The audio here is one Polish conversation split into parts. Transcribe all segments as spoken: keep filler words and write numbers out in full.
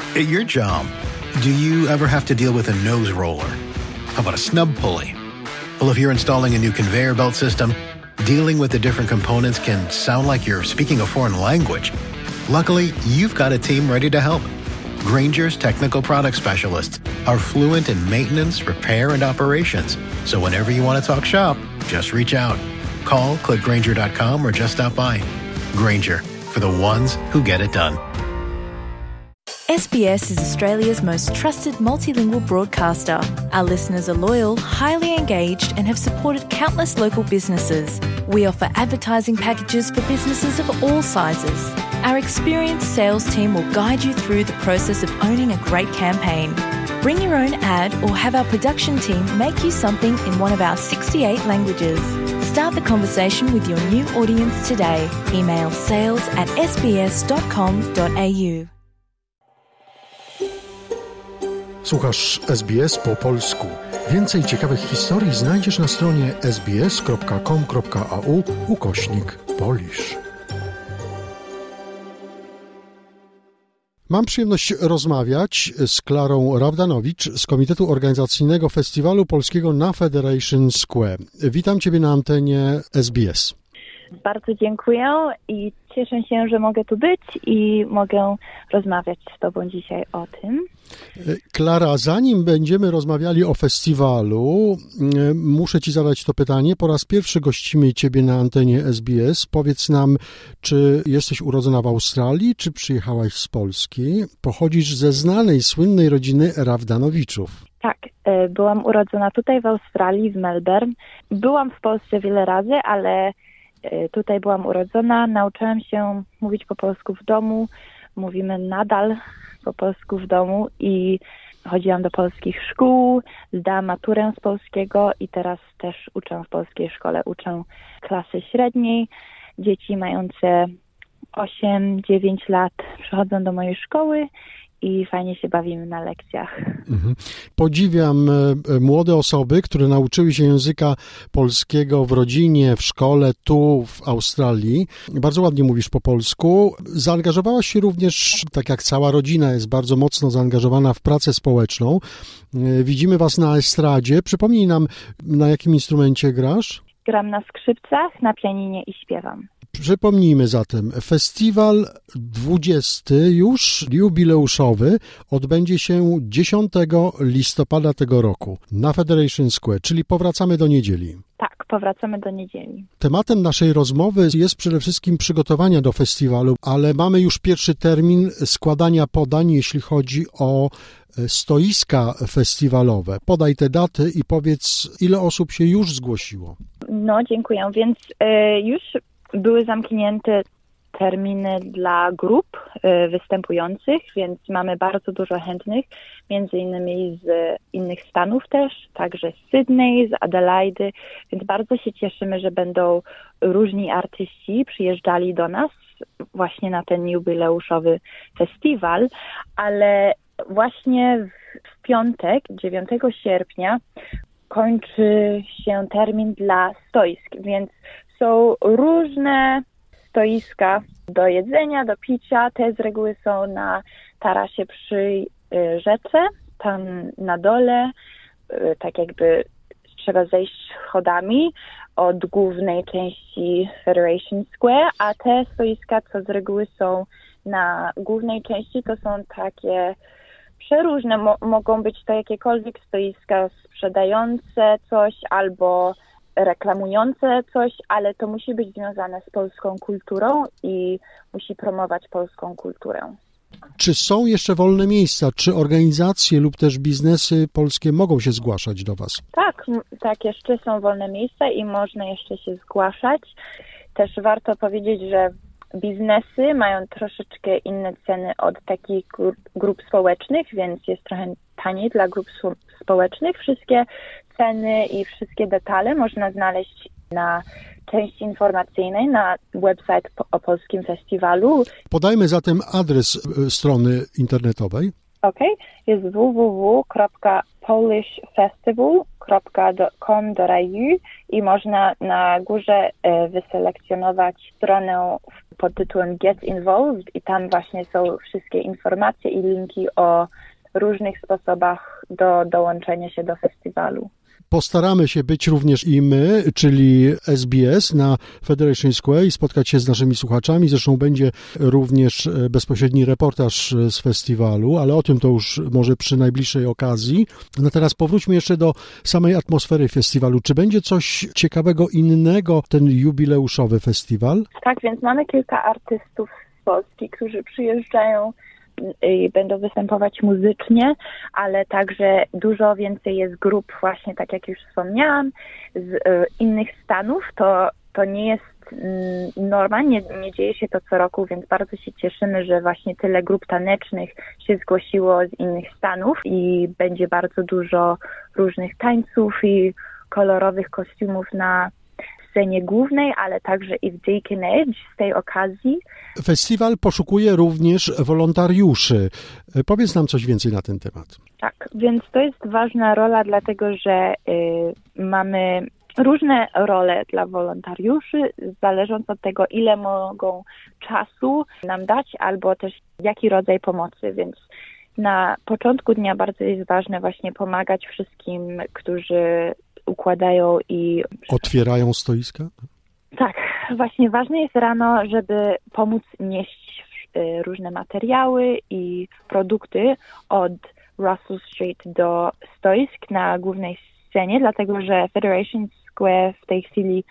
At your job, do you ever have to deal with a nose roller? How about a snub pulley? Well, if you're installing a new conveyor belt system, dealing with the different components can sound like you're speaking a foreign language. Luckily, you've got a team ready to help. Grainger's technical product specialists are fluent in maintenance, repair, and operations. So whenever you want to talk shop, just reach out. Call, click Grainger dot com, or just stop by. Grainger, for the ones who get it done. S B S is Australia's most trusted multilingual broadcaster. Our listeners are loyal, highly engaged, and have supported countless local businesses. We offer advertising packages for businesses of all sizes. Our experienced sales team will guide you through the process of owning a great campaign. Bring your own ad or have our production team make you something in one of our sixty-eight languages. Start the conversation with your new audience today. Email sales at s b s dot com dot a u. Słuchasz S B S po polsku. Więcej ciekawych historii znajdziesz na stronie s b s kropka com kropka a u ukośnik Polish. Mam przyjemność rozmawiać z Klarą Rawdanowicz z Komitetu Organizacyjnego Festiwalu Polskiego na Federation Square. Witam Ciebie na antenie S B S. Bardzo dziękuję i cieszę się, że mogę tu być i mogę rozmawiać z Tobą dzisiaj o tym. Klara, zanim będziemy rozmawiali o festiwalu, muszę Ci zadać to pytanie. Po raz pierwszy gościmy Ciebie na antenie S B S. Powiedz nam, czy jesteś urodzona w Australii, czy przyjechałaś z Polski? Pochodzisz ze znanej, słynnej rodziny Rawdanowiczów. Tak, byłam urodzona tutaj w Australii, w Melbourne. Byłam w Polsce wiele razy, ale tutaj byłam urodzona. Nauczyłam się mówić po polsku w domu. Mówimy nadal po polsku w domu i chodziłam do polskich szkół, zdałam maturę z polskiego i teraz też uczę w polskiej szkole. Uczę klasy średniej. Dzieci mające osiem dziewięć lat przychodzą do mojej szkoły i fajnie się bawimy na lekcjach. Mhm. Podziwiam młode osoby, które nauczyły się języka polskiego w rodzinie, w szkole, tu w Australii. Bardzo ładnie mówisz po polsku. Zaangażowałaś się również, tak jak cała rodzina jest bardzo mocno zaangażowana w pracę społeczną. Widzimy Was na estradzie. Przypomnij nam, na jakim instrumencie grasz? Gram na skrzypcach, na pianinie i śpiewam. Przypomnijmy zatem, festiwal dwudziesty już jubileuszowy odbędzie się dziesiątego listopada tego roku na Federation Square, czyli powracamy do niedzieli. Tak, powracamy do niedzieli. Tematem naszej rozmowy jest przede wszystkim przygotowania do festiwalu, ale mamy już pierwszy termin składania podań, jeśli chodzi o stoiska festiwalowe. Podaj te daty i powiedz, ile osób się już zgłosiło. No, dziękuję. Więc y, już były zamknięte terminy dla grup y, występujących, więc mamy bardzo dużo chętnych, między innymi z innych stanów też, także z Sydney, z Adelaidy, więc bardzo się cieszymy, że będą różni artyści przyjeżdżali do nas właśnie na ten jubileuszowy festiwal, ale właśnie w piątek, dziewiątego sierpnia, kończy się termin dla stoisk, więc są różne stoiska do jedzenia, do picia. Te z reguły są na tarasie przy rzece, tam na dole, tak jakby trzeba zejść schodami od głównej części Federation Square, a te stoiska, co z reguły są na głównej części, to są takie przeróżne. Mo- mogą być to jakiekolwiek stoiska sprzedające coś albo reklamujące coś, ale to musi być związane z polską kulturą i musi promować polską kulturę. Czy są jeszcze wolne miejsca? Czy organizacje lub też biznesy polskie mogą się zgłaszać do Was? Tak, tak, jeszcze są wolne miejsca i można jeszcze się zgłaszać. Też warto powiedzieć, że biznesy mają troszeczkę inne ceny od takich grup, grup społecznych, więc jest trochę taniej dla grup społecznych. Wszystkie ceny i wszystkie detale można znaleźć na części informacyjnej na website o Polskim Festiwalu. Podajmy zatem adres strony internetowej. Ok, jest w w w kropka polish festival kropka com kropka a u i można na górze wyselekcjonować stronę pod tytułem Get Involved i tam właśnie są wszystkie informacje i linki o różnych sposobach do dołączenia się do festiwalu. Postaramy się być również i my, czyli S B S na Federation Square i spotkać się z naszymi słuchaczami. Zresztą będzie również bezpośredni reportaż z festiwalu, ale o tym to już może przy najbliższej okazji. No teraz powróćmy jeszcze do samej atmosfery festiwalu. Czy będzie coś ciekawego innego ten jubileuszowy festiwal? Tak, więc mamy kilka artystów z Polski, którzy przyjeżdżają i będą występować muzycznie, ale także dużo więcej jest grup właśnie, tak jak już wspomniałam, z y, innych stanów. To, to nie jest y, norma, nie, nie dzieje się to co roku, więc bardzo się cieszymy, że właśnie tyle grup tanecznych się zgłosiło z innych stanów i będzie bardzo dużo różnych tańców i kolorowych kostiumów na scenie głównej, ale także i w Deacon Edge z tej okazji. Festiwal poszukuje również wolontariuszy. Powiedz nam coś więcej na ten temat. Tak, więc to jest ważna rola, dlatego że y, mamy różne role dla wolontariuszy, zależąc od tego, ile mogą czasu nam dać, albo też jaki rodzaj pomocy, więc na początku dnia bardzo jest ważne właśnie pomagać wszystkim, którzy układają i... Otwierają stoiska? Tak, właśnie ważne jest rano, żeby pomóc nieść różne materiały i produkty od Russell Street do stoisk na głównej scenie, dlatego że Federation Square w tej chwili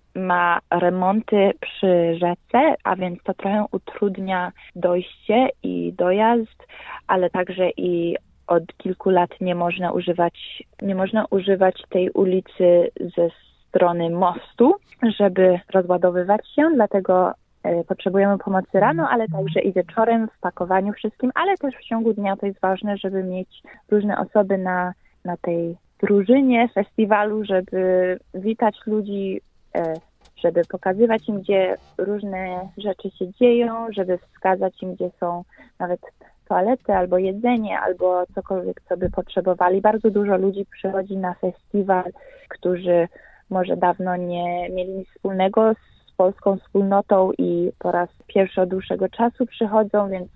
ma remonty przy rzece, a więc to trochę utrudnia dojście i dojazd, ale także i od kilku lat nie można używać, nie można używać tej ulicy ze strony mostu, żeby rozładowywać się, dlatego e, potrzebujemy pomocy rano, ale także i wieczorem w pakowaniu wszystkim, ale też w ciągu dnia to jest ważne, żeby mieć różne osoby na, na tej drużynie festiwalu, żeby witać ludzi, e, żeby pokazywać im, gdzie różne rzeczy się dzieją, żeby wskazać im, gdzie są nawet toalety, albo jedzenie, albo cokolwiek, co by potrzebowali. Bardzo dużo ludzi przychodzi na festiwal, którzy może dawno nie mieli nic wspólnego z polską wspólnotą i po raz pierwszy od dłuższego czasu przychodzą, więc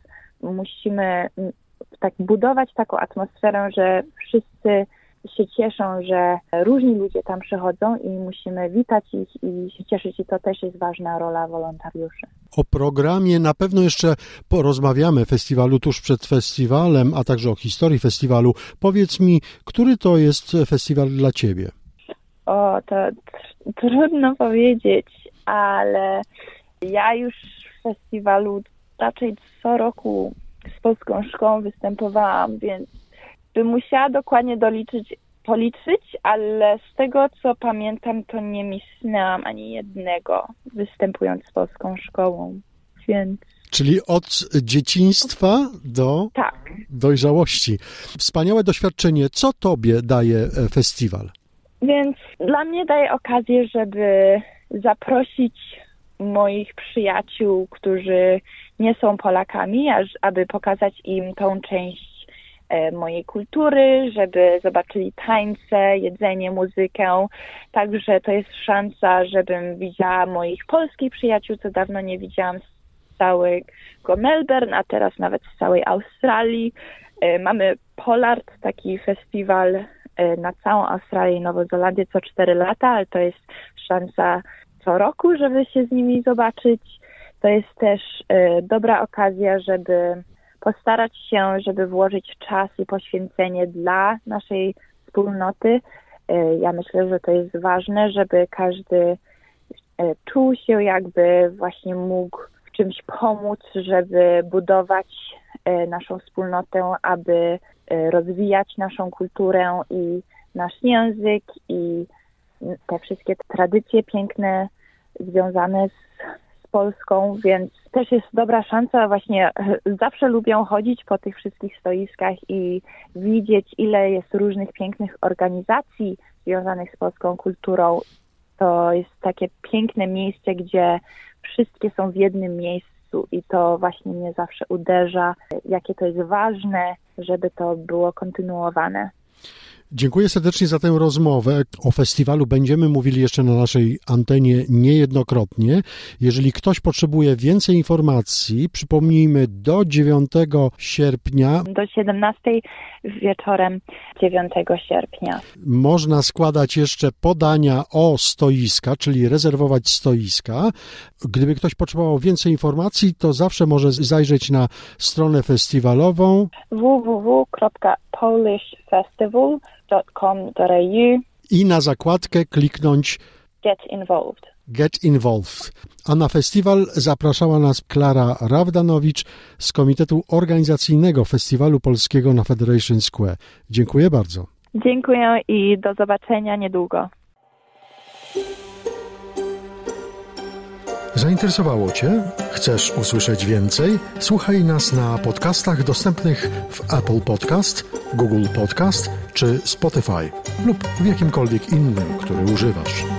musimy tak budować taką atmosferę, że wszyscy się cieszą, że różni ludzie tam przychodzą i musimy witać ich i się cieszyć i to też jest ważna rola wolontariuszy. O programie na pewno jeszcze porozmawiamy festiwalu tuż przed festiwalem, a także o historii festiwalu. Powiedz mi, który to jest festiwal dla Ciebie? O, to tr- trudno powiedzieć, ale ja już w festiwalu raczej co roku z Polską Szkołą występowałam, więc bym musiała dokładnie doliczyć, policzyć, ale z tego, co pamiętam, to nie misnęłam ani jednego występując z Polską Szkołą, więc... Czyli od dzieciństwa do tak. dojrzałości. Wspaniałe doświadczenie. Co Tobie daje festiwal? Więc dla mnie daje okazję, żeby zaprosić moich przyjaciół, którzy nie są Polakami, aż aby pokazać im tą część mojej kultury, żeby zobaczyli tańce, jedzenie, muzykę. Także to jest szansa, żebym widziała moich polskich przyjaciół, co dawno nie widziałam z całego Melbourne, a teraz nawet z całej Australii. Mamy Polart, taki festiwal na całą Australię i Nową Zelandię co cztery lata, ale to jest szansa co roku, żeby się z nimi zobaczyć. To jest też dobra okazja, żeby postarać się, żeby włożyć czas i poświęcenie dla naszej wspólnoty. Ja myślę, że to jest ważne, żeby każdy czuł się, jakby właśnie mógł w czymś pomóc, żeby budować naszą wspólnotę, aby rozwijać naszą kulturę i nasz język i te wszystkie tradycje piękne związane z Polską, więc też jest dobra szansa, właśnie zawsze lubię chodzić po tych wszystkich stoiskach i widzieć, ile jest różnych pięknych organizacji związanych z polską kulturą. To jest takie piękne miejsce, gdzie wszystkie są w jednym miejscu i to właśnie mnie zawsze uderza, jakie to jest ważne, żeby to było kontynuowane. Dziękuję serdecznie za tę rozmowę. O festiwalu będziemy mówili jeszcze na naszej antenie niejednokrotnie. Jeżeli ktoś potrzebuje więcej informacji, przypomnijmy, do dziewiątego sierpnia. Do siedemnastej wieczorem dziewiątego sierpnia. Można składać jeszcze podania o stoiska, czyli rezerwować stoiska. Gdyby ktoś potrzebował więcej informacji, to zawsze może zajrzeć na stronę festiwalową w w w kropka polish festival kropka com kropka a u i na zakładkę kliknąć Get Involved. Get Involved. A na festiwal zapraszała nas Klara Rawdanowicz z Komitetu Organizacyjnego Festiwalu Polskiego na Federation Square. Dziękuję bardzo. Dziękuję i do zobaczenia niedługo. Zainteresowało Cię? Chcesz usłyszeć więcej? Słuchaj nas na podcastach dostępnych w Apple Podcast, Google Podcast czy Spotify lub w jakimkolwiek innym, który używasz.